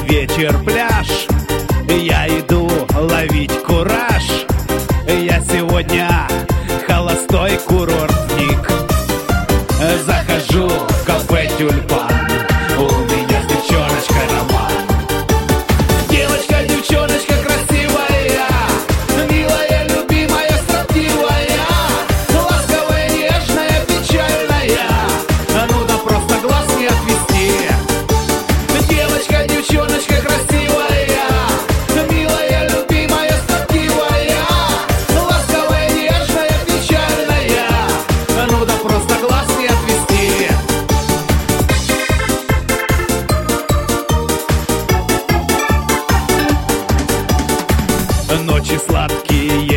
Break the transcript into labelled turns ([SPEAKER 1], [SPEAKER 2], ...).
[SPEAKER 1] вечер, пляж. Я иду ловить кураж. Я сегодня холостой курортник. Захожу в кафе «Тюльпан». У меня с девчоночкой роман. Девочка, девчоночка красивая, милая, любимая, строптивая, ласковая, нежная, печальная. Ну да просто глаз не отвести. Девочка, девчоночка красивая, милая, любимая, строптивая, ласковая, нежная, печальная. Ну да просто глаз не отвести. Ночи сладкие